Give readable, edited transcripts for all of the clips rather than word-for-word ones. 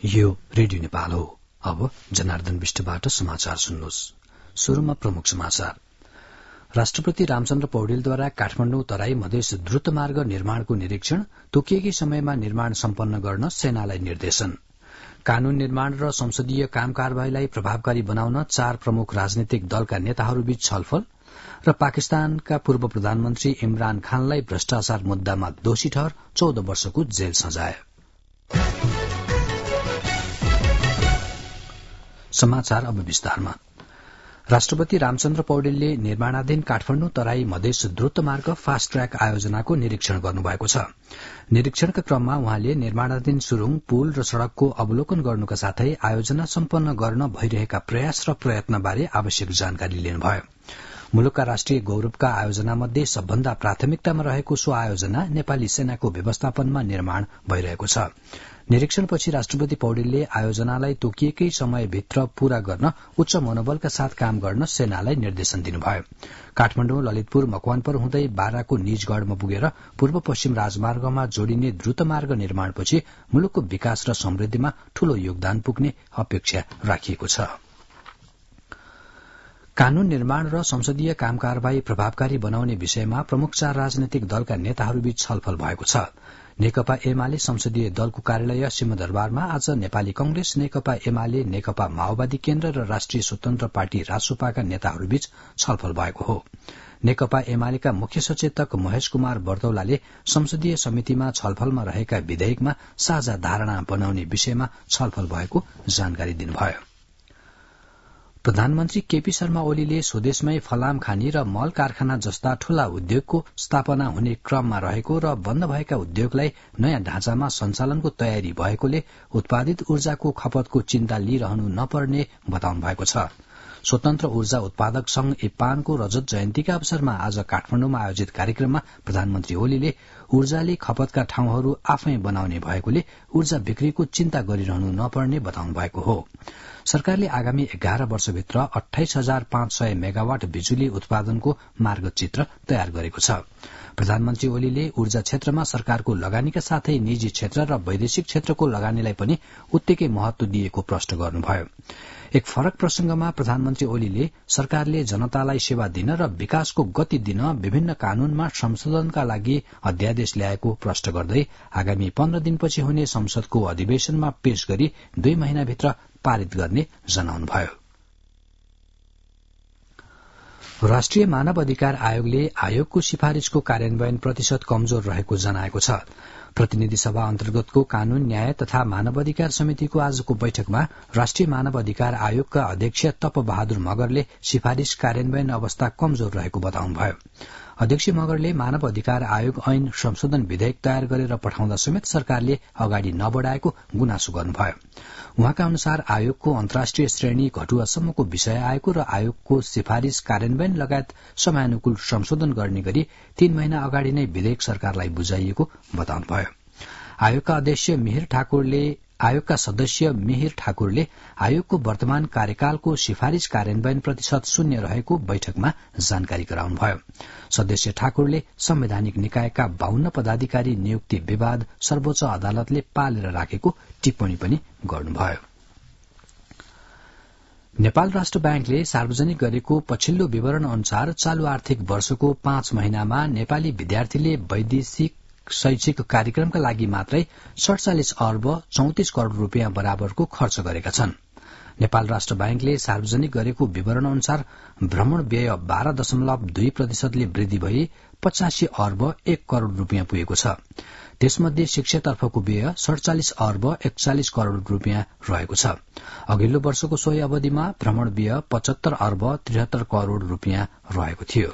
यो रेडियो नेपाल हो। अब जनार्दन विष्टबाट समाचार सुन्नुहोस्। शुरूमा प्रमुख समाचार। राष्ट्रपति रामचन्द्र पौडेलद्वारा काठमाडौँ तराई मधेस द्रुत मार्ग निर्माणको निरीक्षण, तोकिएकै समयमा निर्माण सम्पन्न गर्न सेनालाई निर्देशन। कानून निर्माण र संसदीय काम कारवाहीलाई प्रभावकारी बनाउन 4 प्रमुख राजनीतिक दलका नेताहरूबीच छलफल र पाकिस्तानका पूर्व प्रधानमन्त्री इमरान खानलाई भ्रष्टाचार मुद्दामा दोषी ठहर 14 वर्षको जेल सजाय। समाचार अब विस्तारमा। राष्ट्रपति रामचन्द्र पौडेलले निर्माणाधीन काठमाडौँ तराई मधेस द्रुत मार्ग फास्ट ट्र्याक आयोजनाको निरीक्षण गर्नुभएको छ। निरीक्षणका क्रममा उहाँले निर्माणाधीन सुरुङ, पुल र सड़कको अवलोकन गर्नुका साथै आयोजना सम्पन्न गर्न भइरहेका प्रयास र प्रयत्नबारे आवश्यक जानकारी लिनुभयो। मुलुकका राष्ट्रिय गौरवका आयोजनामध्ये सबभन्दा प्राथमिकतामा रहेको सो आयोजना नेपाली सेनाको व्यवस्थापनमा निर्माण भइरहेको छ। निरीक्षणपछि राष्ट्रपति पौडेलले आयोजनालाई तोकिएकै समयभित्र पूरा गर्न उच्च मनोबलका साथ काम गर्न सेनालाई निर्देशन दिनुभयो। काठमाडौँ, ललितपुर, मकवानपुर हुँदै बाराको निजगढ़मा पुगेर पूर्व पश्चिम राजमार्गमा जोडिने द्रुत मार्ग निर्माणपछि मुलुकको विकास र समृद्धिमा ठूलो योगदान पुग्ने अपेक्षा राखिएको छ। कानून निर्माण र संसदीय काम कारवाही प्रभावकारी बनाउने विषयमा प्रमुख 4 राजनैतिक दलका नेताहरूबीच छलफल भएको छ। नेकपा एमाले संसदीय दलको कार्यालय सिंहदरबारमा आज नेपाली कंग्रेस, नेकपा एमाले, नेकपा माओवादी केन्द्र र राष्ट्रिय स्वतन्त्र पार्टी रासोपाका नेताहरूबीच छलफल भएको हो। नेकपा एमालेका मुख्य सचेतक महेश कुमार बर्दौलाले संसदीय समितिमा छलफलमा रहेका विधेयकमा साझा धारणा बनाउने विषयमा छलफल भएको जानकारी दिनुभयो। प्रधानमन्त्री केपी शर्मा ओलीले स्वदेशमै फलाम खानी र मल कारखाना जस्ता ठूला उद्योगको स्थापना हुने क्रममा रहेको र बन्द भएका उद्योगलाई नयाँ ढाँचामा सञ्चालनको तयारी भएकोले उत्पादित ऊर्जाको खपतको चिन्ता लिइरहनु नपर्ने बताउनु भएको छ। स्वतन्त्र ऊर्जा उत्पादक संघ इप्पानको रजत जयन्तीका अवसरमा आज काठमाडौँमा आयोजित कार्यक्रममा प्रधानमन्त्री ओलीले ऊर्जाले खपतका ठाउँहरू आफै बनाउने भएकोले ऊर्जा बिक्रीको चिन्ता गरिरहनु नपर्ने बताउनु भएको हो। सरकारले आगामी 11 वर्षभित्र 28,500 मेगावाट बिजुली उत्पादनको मार्गचित्र तयार गरेको छ। प्रधानमन्त्री ओलीले ऊर्जा क्षेत्रमा सरकारको लगानीका साथै निजी क्षेत्र र वैदेशिक क्षेत्रको लगानीलाई पनि उत्तिकै महत्व दिएको प्रश्न गर्नुभयो। एक फरक प्रसंगमा प्रधानमन्त्री ओलीले सरकारले जनतालाई सेवा दिन र विकासको गति दिन विभिन्न कानूनमा संशोधनका लागि अध्यादेश ल्याएको प्रश्न गर्दै आगामी 15 दिनपछि हुने संसदको अधिवेशनमा पेश गरी 2 महिनाभित्र पारित गर्ने जनाउनुभयो। राष्ट्रिय मानव अधिकार आयोगले आयोगको सिफारिशको कार्यान्वयन प्रतिशत कमजोर रहेको जनाएको छ। प्रतिनिधि सभा अन्तर्गतको कानून, न्याय तथा मानवाधिकार समितिको आजको बैठकमा राष्ट्रिय मानव अधिकार आयोगका अध्यक्ष तप बहादुर मगरले सिफारिश कार्यान्वयन अवस्था कमजोर रहेको बताउनुभयो। अध्यक्ष मगरले मानव अधिकार आयोग ऐन संशोधन विधेयक तयार गरेर पठाउँदा समेत सरकारले अगाडि नबढ़ाएको गुनासो गर्नुभयो। उहाँका अनुसार आयोगको अन्तर्राष्ट्रिय श्रेणी घटुवासम्मको विषय आएको र आयोगको सिफारिश कार्यान्वयन लगायत समयानुकूल संशोधन गर्ने गरी 3 महिना अगाडि नै विधेयक सरकारलाई बुझाइएको बताउनुभयो। आयोगका सदस्य मिहिर ठाकुरले आयोगको वर्तमान कार्यकालको सिफारिश कार्यान्वयन प्रतिशत 0 रहेको बैठकमा जानकारी गराउनुभयो। सदस्य ठाकुरले संवैधानिक निकायका 52 पदाधिकारी नियुक्ति विवाद सर्वोच्च अदालतले पालेर राखेको टिप्पणी पनि गर्नुभयो। नेपाल राष्ट्र बैंकले सार्वजनिक गरेको पछिल्लो विवरण अनुसार चालू आर्थिक वर्षको 5 महिनामा नेपाली विद्यार्थीले वैदेशिक शैक्षिक कार्यक्रमका लागि मात्रै 47 अर्ब 34 करोड़ रूपियाँ बराबरको खर्च गरेका छन्। नेपाल राष्ट्र बैंकले सार्वजनिक गरेको विवरण अनुसार भ्रमण व्यय 12.2% ले वृद्धि भई 85 अर्ब 1 करोड़ रूपियाँ पुगेको छ। त्यसमध्ये शिक्षातर्फको व्यय 47 अर्ब 41 करोड़ रूपियाँ रहेको छ। अघिल्लो वर्षको सोही अवधिमा भ्रमण व्यय 75 अर्ब 73 करोड़ रूपियाँ रहेको थियो।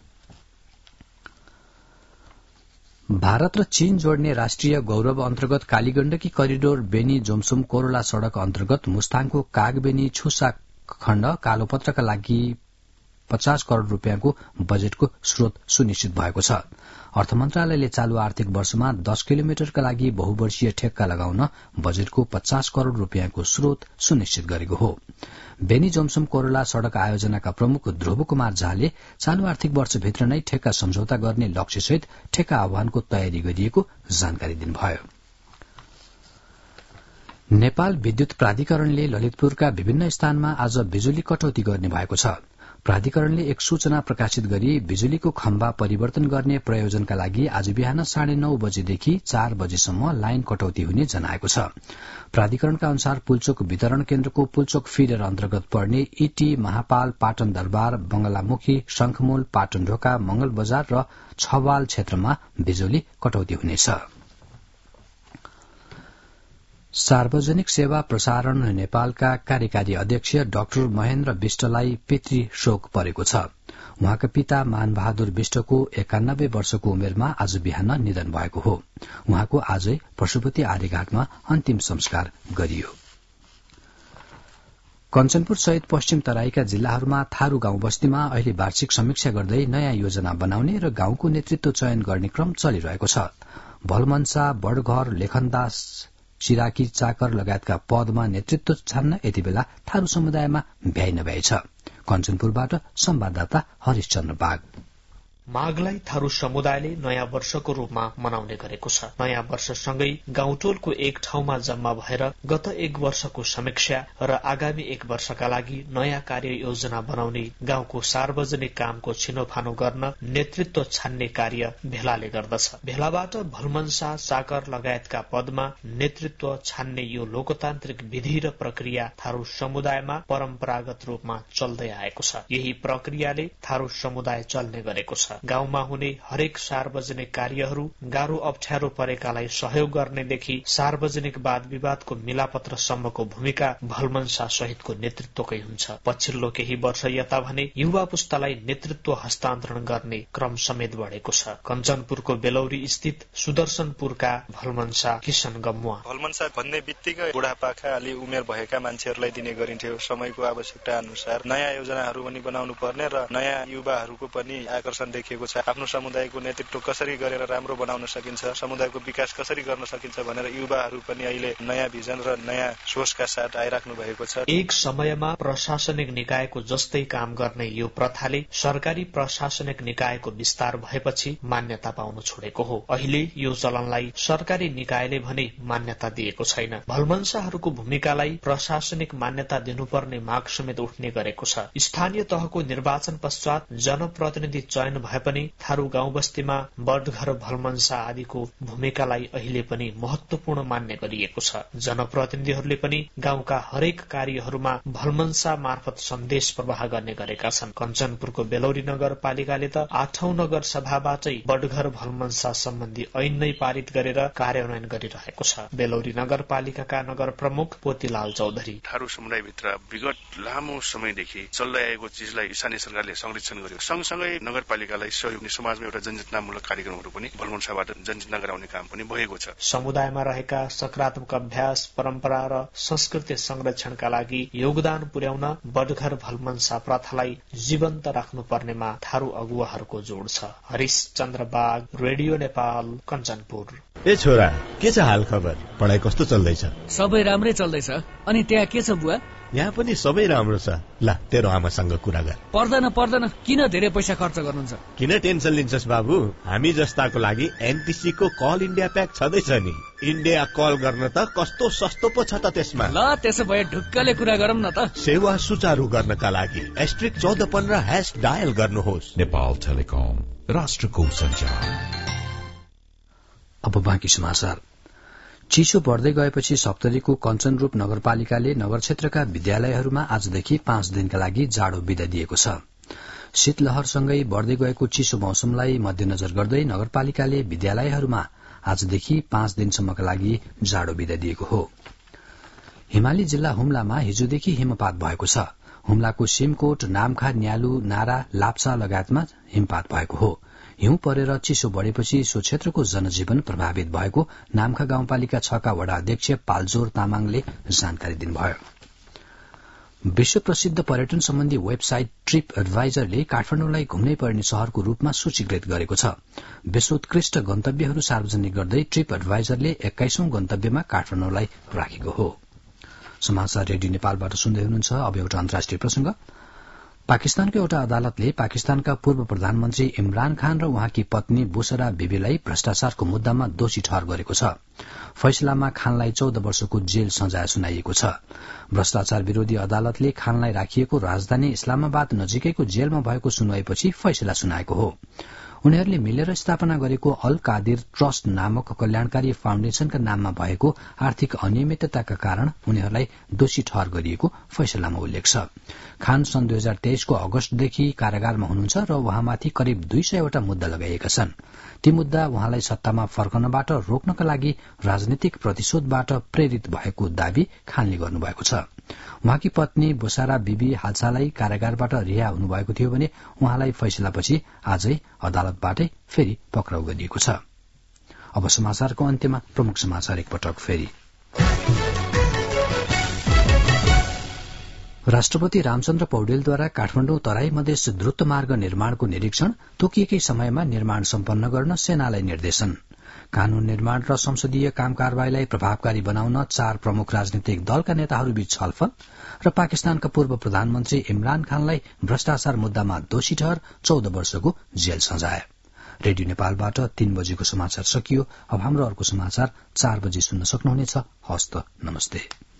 भारत र चीन जोड्ने राष्ट्रिय गौरव अन्तर्गत कालीगण्डकी करिडोर बेनी जोमसुम कोरोला सड़क अन्तर्गत मुस्ताङको कागबेनी छुसा खण्ड कालोपत्रका लागि 50 करोड़ रूपियाँको बजेटको स्रोत सुनिश्चित भएको छ। अर्थ मन्त्रालयले चालू आर्थिक वर्षमा 10 किलोमिटरका लागि बहुवर्षीय ठेक्का लगाउन बजेटको 50 करोड़ रूपियाँको स्रोत सुनिश्चित गरेको हो। बेनी जोमसुम कोरोला सड़क आयोजनाका प्रमुख ध्रुव कुमार झाले चालू आर्थिक वर्षभित्र नै ठेक्का सम्झौता गर्ने लक्ष्यसहित ठेक्का आह्वानको तयारी गरिएको जानकारी दिनुभयो। नेपाल विद्युत प्राधिकरणले ललितपुरका विभिन्न स्थानमा आज बिजुली कटौती गर्ने भएको छ। प्राधिकरणले एक सूचना प्रकाशित गरी बिजुलीको खम्बा परिवर्तन गर्ने प्रयोजनका लागि आज बिहान 9:30 बजेदेखि 4 बजेसम्म लाइन कटौती हुने जनाएको छ। प्राधिकरणका अनुसार पुल्चोक वितरण केन्द्रको पुल्चोक फिडर अन्तर्गत पर्ने इटी, महापाल, पाटन दरबार, बंगलामुखी, शंखमूल, पाटन ढोका, मंगल बजार र छवाल क्षेत्रमा बिजुली कटौती हुनेछ। सार्वजनिक सेवा प्रसारण नेपालका कार्यकारी अध्यक्ष डाक्टर महेन्द्र विष्टलाई पितृ शोक परेको छ। उहाँका पिता मानबहादुर विष्टको 91 वर्षको उमेरमा आज बिहान निधन भएको हो। उहाँको आजै पशुपति आर्यघाटमा अन्तिम संस्कार गरियो। कञ्चनपुर सहित पश्चिम तराईका जिल्लाहरूमा थारू गाउँ बस्तीमा अहिले वार्षिक समीक्षा गर्दै नयाँ योजना बनाउने र गाउँको नेतृत्व चयन गर्ने क्रम चलिरहेको छ। भलमन्सा, बडघर, लेखनदास, चिराकी, चाकर लगायतका पदमा नेतृत्व छान्न यति बेला थारू समुदायमा भ्याइ नभ्याइ छ। कञ्चनपुरबाट संवाददाता हरिशचन्द्र बाग। माघलाई थारू समुदायले नयाँ वर्षको रूपमा मनाउने गरेको छ। नयाँ वर्षसँगै गाउँटोलको एक ठाउँमा जम्मा भएर गत एक वर्षको समीक्षा र आगामी एक वर्षका लागि नयाँ कार्य योजना बनाउने, गाउँको सार्वजनिक कामको छिनोफानो गर्न नेतृत्व छान्ने कार्य भेलाले गर्दछ। भेलाबाट भलमन्सा, चाकर लगायतका पदमा नेतृत्व छान्ने यो लोकतान्त्रिक विधि र प्रक्रिया थारू समुदायमा परम्परागत रूपमा चल्दै आएको छ। यही प्रक्रियाले थारू समुदाय चल्ने गरेको छ। गाउँमा हुने हरेक सार्वजनिक कार्यहरू गाह्रो अप्ठ्यारो परेकालाई सहयोग गर्नेदेखि सार्वजनिक वाद विवादको मिलापत्रसम्मको भूमिका भलमन्सा सहितको नेतृत्वकै हुन्छ। पछिल्लो केही वर्ष यता भने युवा पुस्तालाई नेतृत्व हस्तान्तरण गर्ने क्रम समेत बढेको छ। कञ्चनपुरको बेलौरी स्थित सुदर्शनपुरका भलमन्सा किशन गम्मुवा। भलमन्सा भन्ने बित्तिकै बुढापाका अलि उमेर भएका मान्छेहरूलाई दिने गरिन्थ्यो। समयको आवश्यकता अनुसार नयाँ योजनाहरू पनि बनाउनु पर्ने र नयाँ युवाहरूको पनि आकर्षण देखिएको छ। आफ्नो समुदायको नेतृत्व कसरी गरेर राम्रो बनाउन सकिन्छ, समुदायको विकास कसरी गर्न सकिन्छ भनेर युवाहरू पनि अहिले नयाँ भिजन र नयाँ सोचका साथ आइराख्नु भएको छ। एक समयमा प्रशासनिक निकायको जस्तै काम गर्ने यो प्रथाले सरकारी प्रशासनिक निकायको विस्तार भएपछि मान्यता पाउन छोडेको हो। अहिले यो चलनलाई सरकारी निकायले भने मान्यता दिएको छैन। भलमन्साहरूको भूमिकालाई प्रशासनिक मान्यता दिनुपर्ने माग समेत उठ्ने गरेको छ। स्थानीय तहको निर्वाचन पश्चात जनप्रतिनिधि चयन भए पनि थारू गाउँ बस्तीमा बडघर, भलमन्सा आदिको भूमिकालाई अहिले पनि महत्वपूर्ण मान्ने गरिएको छ। जनप्रतिनिधिहरूले पनि गाउँका हरेक कार्यहरूमा भलमन्सा मार्फत सन्देश प्रवाह गर्ने गरेका छन्। कञ्चनपुरको बेलौरी नगरपालिकाले त 8औं नगर सभाबाटै बडघर भलमन्सा सम्बन्धी ऐन नै पारित गरेर कार्यान्वयन गरिरहेको छ। बेलौरी नगरपालिकाका नगर प्रमुख पोतीलाल चौधरी। थारू समुदायभित्र विगत लामो समयदेखि चल्दै आएको चिजलाई स्थानीय सरकारले संरक्षण गर्यो। सँगसँगै नगरपालिकालाई सहयोग, समाजमा एउटा जनचेतनामूलक कार्यक्रमहरू पनि भलमन्साबाट जनचेतना गराउने काम पनि भएको छ। समुदायमा रहेका सकारात्मक अभ्यास, परम्परा र संस्कृति संरक्षणका लागि योगदान पुर्याउन बडघर भलमन्सा प्रथालाई जीवन्त राख्नुपर्नेमा थारू अगुवाहरूको जोड छ। हरिशचन्द्र बाग, रेडियो नेपाल, कञ्चनपुर। ए छोरा, के छ हाल खबर? पढाइ कस्तो चल्दैछ? सबै राम्रै चल्दैछ। अनि त्यहाँ के छ बुवा? यहाँ पनि सबै राम्रो छ। ला, तेरो आमासँग कुरा गर। पर्दैन, किन धेरै पैसा खर्च गर्नुहुन्छ? किन टेन्सन लिन्छस् बाबु? हामी जस्ताको लागि एनटिसी को कल इन्डिया प्याक छँदैछ नि। इन्डिया कल गर्न त कस्तो सस्तो पो छ त त्यसमा। ल, त्यसो भए ढुक्कले कुरा गरौँ न त। सेवा सुचारू गर्नका लागि *1415# डायल गर्नुहोस्। नेपाल टेलिकम, राष्ट्रको सञ्चार। अब बाँकी समाचार। चिसो बढ्दै गएपछि सप्तरीको कञ्चनरूप नगरपालिकाले नगर क्षेत्रका विद्यालयहरूमा आजदेखि 5 दिनका लागि जाडो बिदा दिएको छ। शीतलहरसँगै बढ्दै गएको चिसो मौसमलाई मध्यनजर गर्दै नगरपालिकाले विद्यालयहरूमा आजदेखि 5 दिनसम्मका लागि जाडो बिदा दिएको हो। हिमाली जिल्ला हुम्लामा हिजोदेखि हिमपात भएको छ। हुम्लाको सिमकोट, नामखा, न्यालु, नारा, लाप्चा लगायतमा हिमपात भएको हो। हिउँ परेर चिसो बढ़ेपछि सो क्षेत्रको जनजीवन प्रभावित भएको नामखा गाउँपालिका 6 का वडा अध्यक्ष पाल्जोर तामाङले जानकारी दिनुभयो। विश्व प्रसिद्ध पर्यटन सम्बन्धी वेबसाइट ट्रिप एडभाइजरले काठमाडौँलाई घुम्नै पर्ने शहरको रूपमा सूचीकृत गरेको छ। विश्वोत्कृष्ट गन्तव्यहरू सार्वजनिक गर्दै ट्रिप एडभाइजरले 21औं गन्तव्यमा काठमाडौँलाई राखेको हो। समाचार रेडियो नेपालबाट सुन्दै हुनुहुन्छ। अब एउटा अन्तर्राष्ट्रिय प्रसंग। पाकिस्तानको एउटा अदालतले पाकिस्तानका पूर्व प्रधानमन्त्री इमरान खान र उहाँकी पत्नी बुशरा बीबीलाई भ्रष्टाचारको मुद्दामा दोषी ठहर गरेको छ। फैसलामा खानलाई 14 वर्षको जेल सजाय सुनाइएको छ। भ्रष्टाचार विरोधी अदालतले खानलाई राखिएको राजधानी इस्लामाबाद नजिकैको जेलमा भएको सुनवाईपछि फैसला सुनाएको हो। उनीहरूले मिलेर स्थापना गरेको अल कादिर ट्रस्ट नामक कल्याणकारी फाउन्डेशनका नाममा भएको आर्थिक अनियमितताका कारण उनीहरूलाई दोषी ठहर गरिएको फैसलामा उल्लेख छ। खान सन् 2023 को अगस्तदेखि कारागारमा हुनुहुन्छ र उहाँमाथि करिब 200 वटा मुद्दा लगाइएका छन्। ती मुद्दा उहाँलाई सत्तामा फर्कनबाट रोक्नका लागि राजनीतिक प्रतिशोधबाट प्रेरित भएको दावी खानले गर्नुभएको छ। उहाँकी पत्नी बुशारा बीबी हालसालै कारागारबाट रिहा हुनुभएको थियो भने उहाँलाई फैसलापछि आजै अदालतबाटै फेरि पक्राउ गरिएको छ। अब समाचारको अन्त्यमा प्रमुख समाचार एकपटक फेरि। राष्ट्रपति रामचन्द्र पौडेलद्वारा काठमाडौँ तराई मधेस द्रुत मार्ग निर्माणको निरीक्षण, तोकिएकै समयमा निर्माण सम्पन्न गर्न सेनालाई निर्देशन। कानून निर्माण र संसदीय काम कारवाहीलाई प्रभावकारी बनाउन 4 प्रमुख राजनीतिक दलका नेताहरूबीच छलफल र पाकिस्तानका पूर्व प्रधानमन्त्री इमरान खानलाई भ्रष्टाचार मुद्दामा दोषी ठहर 14 वर्षको जेल सजाय। रेडियो नेपालबाट 3 बजेको समाचार सकियो। अब हाम्रो अर्को समाचार 4 बजे सुन्न सक्नुहुनेछ। हस्त नमस्ते।